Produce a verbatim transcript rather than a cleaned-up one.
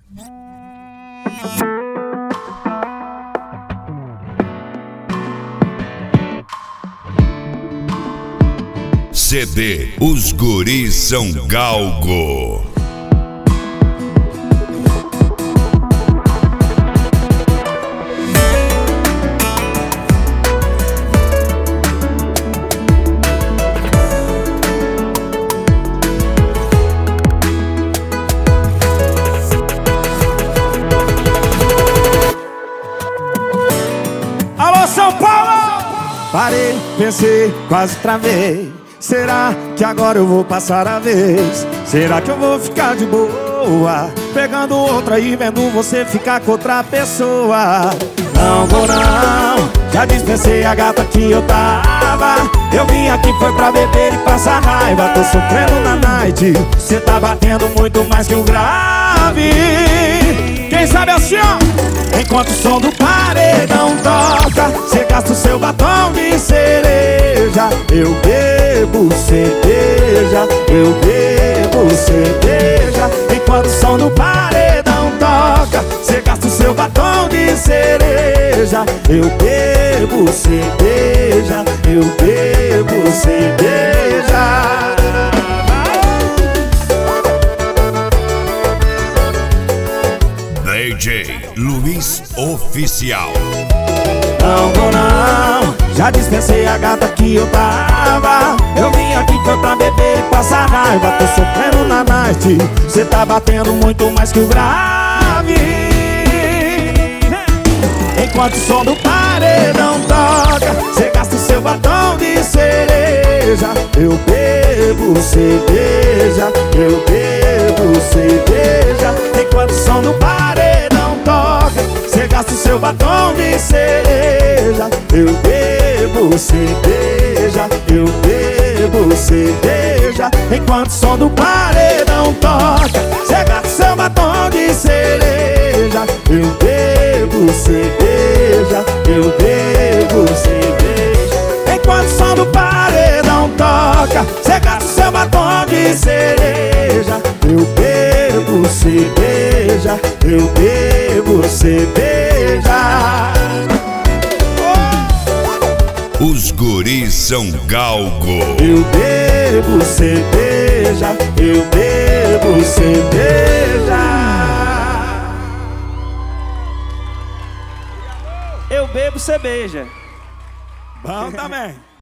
C D Os Guris São Galgo. Alô, São Paulo! Parei, pensei, quase travei. Será que agora eu vou passar a vez? Será que eu vou ficar de boa pegando outra e vendo você ficar com outra pessoa? Não vou não, já dispensei a gata que eu tava. Eu vim aqui foi pra beber e passar raiva. Tô sofrendo na night, cê tá batendo muito mais que o grave. Quem sabe assim, ó, enquanto o som do paredão toca, cê gasta o seu batom de cereja. Eu bebo cerveja, eu bebo cerveja. Enquanto o som do paredão toca, cê gasta o seu batom de cereja. Eu bebo cerveja, eu bebo cerveja. D J Luiz Oficial. Não vou não, já dispensei a gata que eu tava. Eu vim aqui foi pra beber e passar raiva. Tô sofrendo na night, cê tá batendo muito mais que o grave. Enquanto o som do paredão toca, cê gasta o seu batom de cereja. Eu bebo cerveja, eu bebo cerveja. Enquanto o som do paredão toca, cê gasta o seu batom de cereja. Eu bebo cerveja, eu bebo cerveja. Enquanto o som do paredão toca, cê gasta o seu batom de cereja. Eu bebo cerveja, eu bebo cerveja. Enquanto o som do paredão toca, cê gasta o seu batom de cereja. Eu bebo cerveja, eu bebo cerveja. Os Guris São Galgo. Eu bebo cerveja, eu bebo cerveja. Eu bebo cerveja. Bom também.